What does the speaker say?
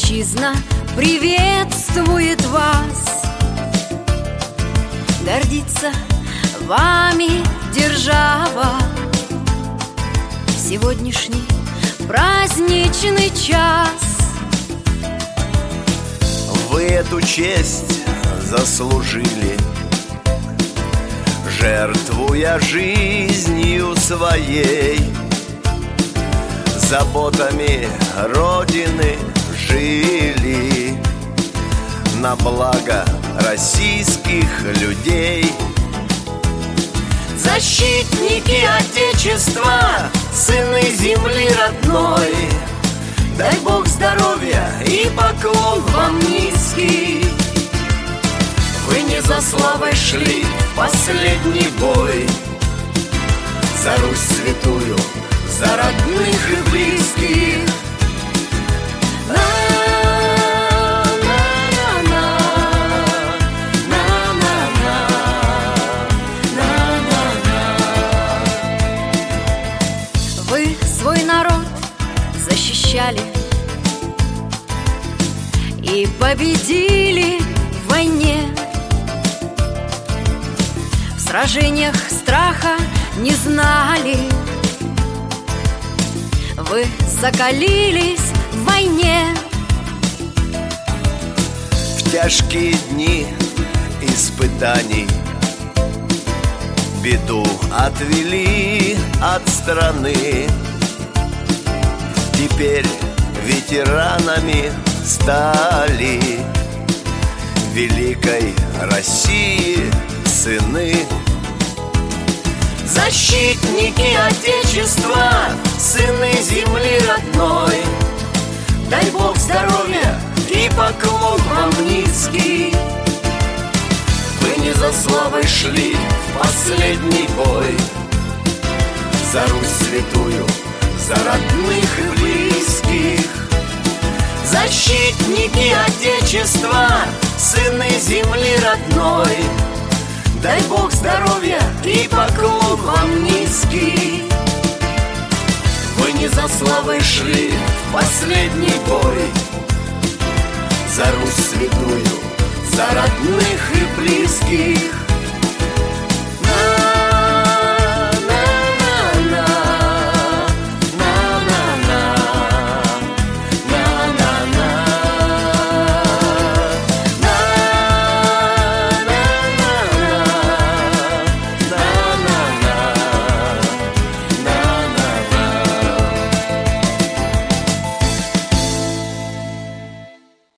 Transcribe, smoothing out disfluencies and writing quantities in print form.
Отчизна приветствует вас, гордится вами держава. В сегодняшний праздничный час вы эту честь заслужили, жертвуя жизнью своей. Заботами Родины жили на благо российских людей. Защитники Отечества, сыны земли родной, дай Бог здоровья и поклон вам низкий. Вы не за славой шли в последний бой, за Русь святую, за родных и близких. Вы свой народ защищали и победили в войне. В сражениях страха не знали, вы закалились в войне. В тяжкие дни испытаний беду отвели от страны. Теперь ветеранами стали великой России сыны. Защитники Отечества, сыны земли родной, дай Бог здоровья и поклон вам низкий. Вы не за славой шли в последний бой, за Русь святую, за родных и близких. Защитники Отечества, сыны земли родной, дай Бог здоровья и поклон вам низкий. Вы не за славой шли в последний бой, за Русь святую, за родных и близких.